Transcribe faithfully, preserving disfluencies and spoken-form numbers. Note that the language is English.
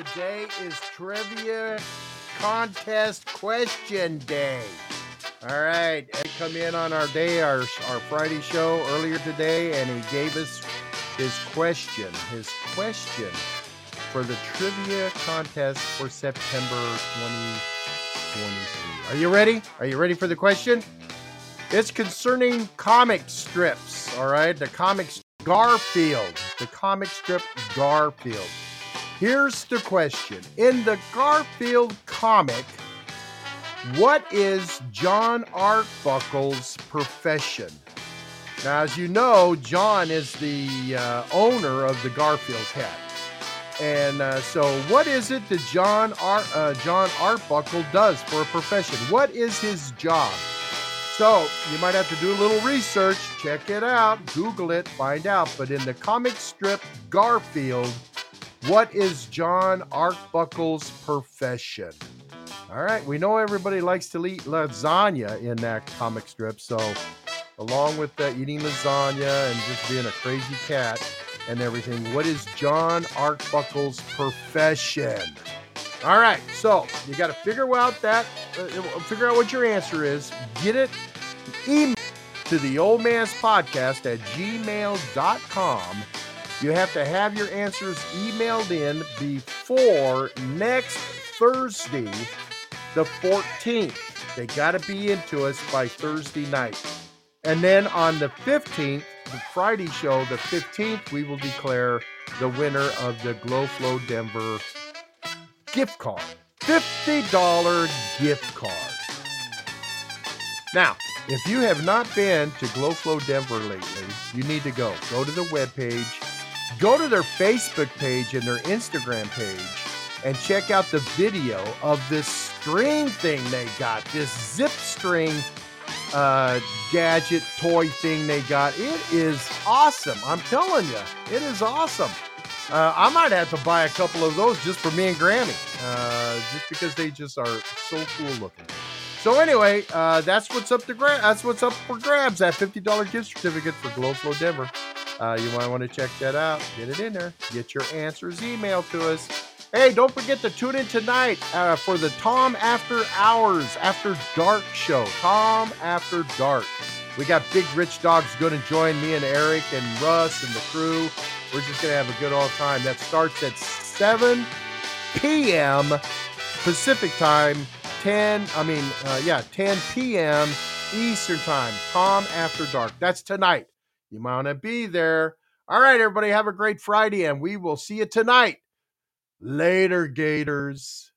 Today is Trivia Contest Question Day. All right, he come in on our day, our our Friday show earlier today, and he gave us his question. His question for the trivia contest for September twenty twenty-three. Are you ready? Are you ready for the question? It's concerning comic strips. All right, the comic Garfield, the comic strip Garfield. Here's the question. In the Garfield comic, what is John Arbuckle's profession? Now, as you know, John is the uh, owner of the Garfield cat. And uh, so what is it that John, Ar- uh, John Arbuckle does for a profession? What is his job? So you might have to do a little research. Check it out. Google it. Find out. But in the comic strip Garfield, what is John Arbuckle's profession? All right, we know everybody likes to eat lasagna in that comic strip. So along with uh, eating lasagna and just being a crazy cat and everything, what is John Arbuckle's profession? All right, so you got to figure out that, uh, figure out what your answer is. Get it, email to the Old Man's Podcast at gmail dot com. You have to have your answers emailed in before next Thursday, the fourteenth. They got to be into us by Thursday night. And then on the fifteenth, the Friday show, the fifteenth, we will declare the winner of the GlowFlow Denver gift card. fifty dollars gift card. Now, if you have not been to GlowFlow Denver lately, you need to go. Go to the webpage. Go to their Facebook page and their Instagram page and check out the video of this string thing they got. This zip string uh, gadget toy thing they got. It is awesome. I'm telling you, it is awesome. Uh, I might have to buy a couple of those just for me and Grammy, uh, just because they just are so cool looking. So anyway, uh, that's what's up to gra- That's what's up for grabs. That fifty dollars gift certificate for GlowFlow Denver. Uh, you might want to check that out. Get it in there. Get your answers emailed to us. Hey, don't forget to tune in tonight uh, for the Tom After Hours After Dark show. Tom After Dark. We got Big Rich Dogs going to join me and Eric and Russ and the crew. We're just going to have a good old time. That starts at seven p.m. Pacific time. ten, I mean, uh, yeah, ten p.m. Eastern time. Tom After Dark. That's tonight. You might want to be there. All right, everybody, have a great Friday, and we will see you tonight. Later, Gators.